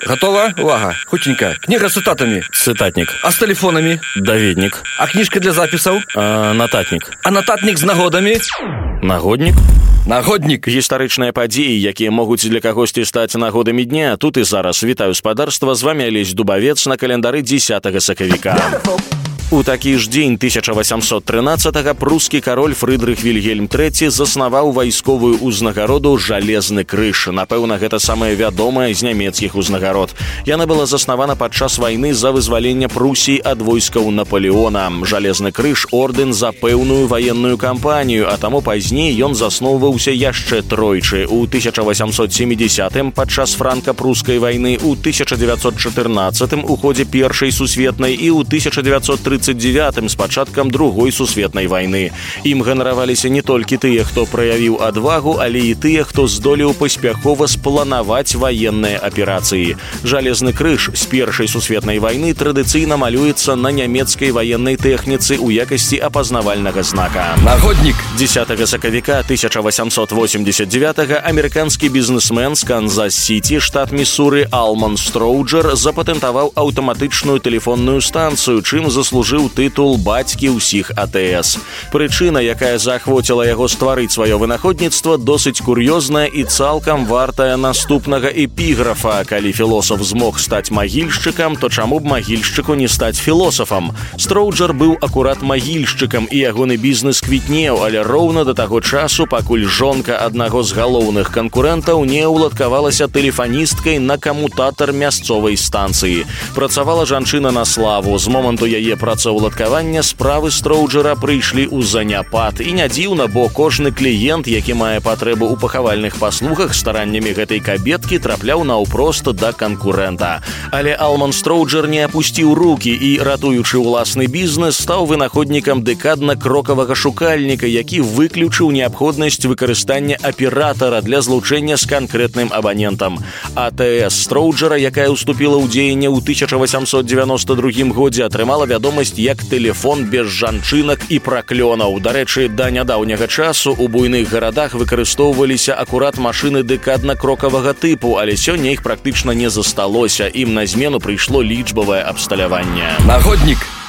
Готова? Увага. Хутенько. Книга с цитатами. Цытатнік. А с телефонами? Даведнік. А книжка для записаў? Нататнік. А нататник с нагодами? Нагоднік. Нагодник. Гістарычныя падзеі, якія могуць для кагосьці стаць нагодамі дня. Тут і зараз. Вітаю спадарства. З вами Алесь Дубавец на календары 10 сакавіка. У такі ж дзень 1813-го прускі кароль Фрыдрых Вільгельм III заснаваў вайсковую ўзнагароду «Жалезны крыж». Напэўна, гэта самая вядомая з нямецкіх узнагарод. Яна была заснавана падчас вайны за вызваленне Прусіі ад войскаў Наполеона. «Жалезны крыж» – ордэн за пэўную ваенную кампанію, а таму пазней ён засноўваўся яшчэ тройчы. У 1870-м падчас франка-прускай вайны, у 1914-м у ходзе Першай сусветнай і ў 1939 з пачаткам Другой сусветнай вайны. Ім ганараваліся не толькі тыя, хто праявіў адвагу, але і тыя, хто здолеў паспяхова спланаваць ваенныя аперацыі. «Жалезны крыж» з Першай сусветнай вайны традыцыйна малюецца на нямецкай ваеннай тэхніцы ў якасці апазнавальнага знака. Нагодник. 10 сакавіка 1889-го амерыканскі бізнесмен з Канзас-Сіці, штат Міссуры, Алман Строуджер запатэнтаваў аўтаматычную тэлефонную станцыю, чым заслужыў тытул бацькі ўсіх АТС. Прычына, якая заахвоціла яго стварыць сваё вынаходніцтва, досыць кур'ёзная і цалкам вартая наступнага эпіграфа. Калі філосаф змог стаць магільшчыкам, то чаму б магільшчыку не стаць філосафам? Строуджер быў акурат магільшчыкам, і ягоны бізнес квітнеў, але роўна да таго часу, пакуль жонка аднаго з галоўных канкурэнтаў не ўладкавалася тэлефаністкай на камутатар мясцовай станцыі. Працавала жанчына на славу. З моманту яе працаўладкавання справы Строуджера прыйшлі ў заняпад. І не дзіўна, бо кожны кліент, які мае патрэбу ў пахавальных паслугах, стараннямі гэтай кабеткі трапляў наўпрост да канкурэнта. Але Алман Строуджер не апусціў рукі і, ратуючы ўласны бізнес, стаў вынаходнікам дэкадна-крокавага шукальніка, які выключыў неабходнасць выкарыстання аператара для злучэння з канкрэтным абанентам. АТС Строуджера, якая ўступіла ў дзеянне ў 1892 годзе, атрымала вядомасць як тэлефон без жанчынак і праклёнаў. Дарэчы, да нядаўняга часу ў буйных гарадах выкарыстоўваліся акурат машыны дэкадна-крокавага тыпу, але сёння іх практычна не засталося. Ім на змену прыйшло лічбавае абсталяванне. Нагодник.